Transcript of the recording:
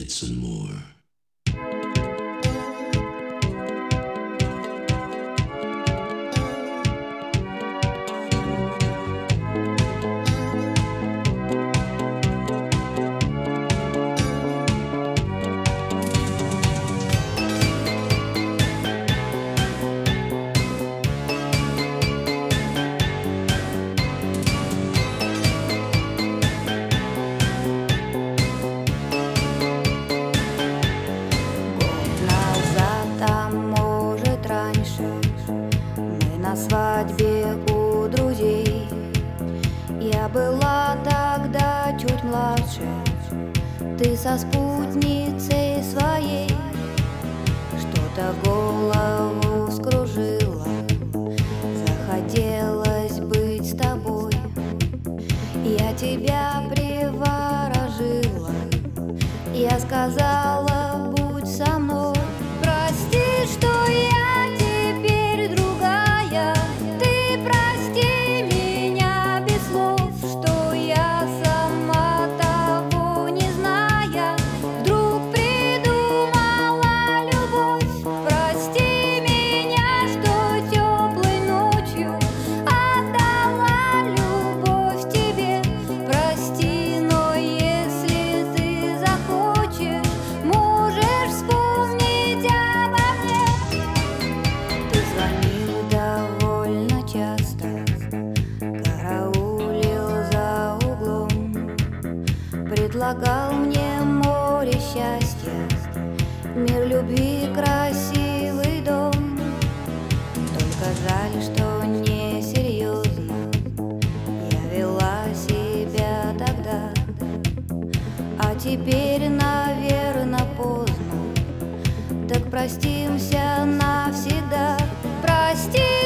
minutes and more. На свадьбе у друзей я была тогда чуть младше. Ты со спутницей своей что-то голову вскружило. Захотелось быть с тобой. Я тебя приворожила. Я сказала, будь со мной. Прости, что я теперь другая. Ты прости меня без слов, что я сама того не зная вдруг придумала любовь. Прости меня, что теплой ночью отдала любовь тебе. Прости, но если ты захочешь, можешь вспомнить обо мне. Ты звонил довольно часто, караулил за углом, предлагал мне море счастья, мир любви, красивый дом. Только жаль, что несерьезно я вела себя тогда. А теперь, наверно, поздно. Так простимся навсегда. Прости.